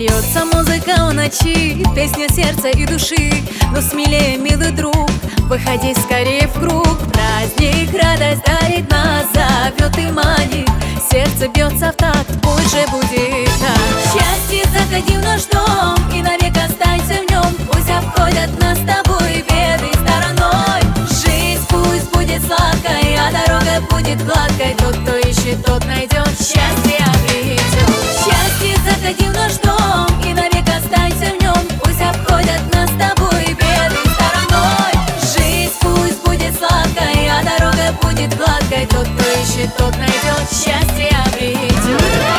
Льется музыка в ночи, песня сердца и души. Но смелее, милый друг, выходи скорее в круг. Праздник, радость дарит нас, зовет и манит. Сердце бьется в такт, пусть же будет так. Счастье, заходи в наш дом и навек останься в нем. Пусть обходят нас с тобой беды стороной. Жизнь пусть будет сладкой, а дорога будет гладкой. Тот, кто ищет, тот найдет, счастье обретет. Счастье, заходи в наш дом и навек останься в нем. Пусть обходят нас с тобой беды стороной. Жизнь пусть будет сладкой, а дорога будет гладкой. Тот, кто ищет, тот найдет, счастье обретет.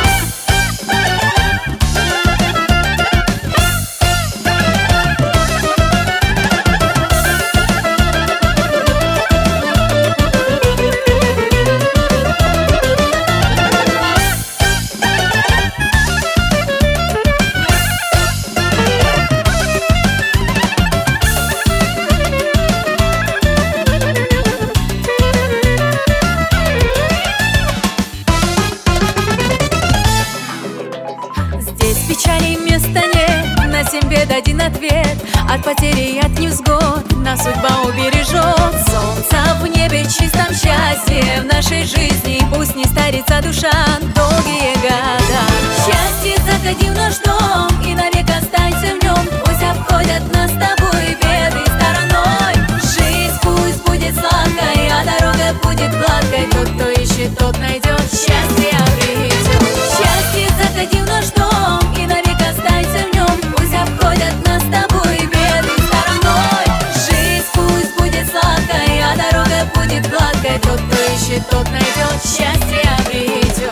Печали места нет, на 7 бед один ответ. От потери и от невзгод нас судьба убережет. Солнце в небе, чистом счастье в нашей жизни. Пусть не старится душа долгие года. Счастье, заходи в наш дом и навек останься в нем. Пусть обходят нас с тобой беды стороной. Жизнь пусть будет сладкой, а дорога будет гладкой. Тот, кто ищет, тот найдет, счастье обретет. Счастье, заходи в наш дом и навек останься в нем. Пусть обходят нас с тобой беды стороной. Жизнь пусть будет сладкой, а дорога будет гладкой. Тот, кто ищет, тот найдет, счастье обретет.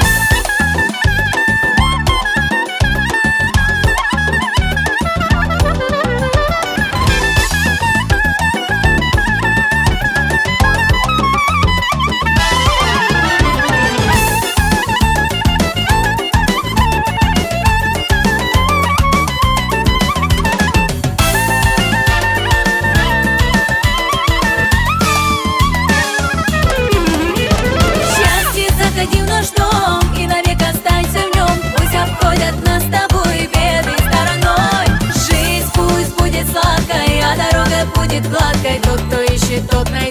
Заходи в наш дом и навек останься в нем. Пусть обходят нас с тобой беды стороной. Жизнь пусть будет сладкой, а дорога будет гладкой. Тот, кто ищет, тот найдет.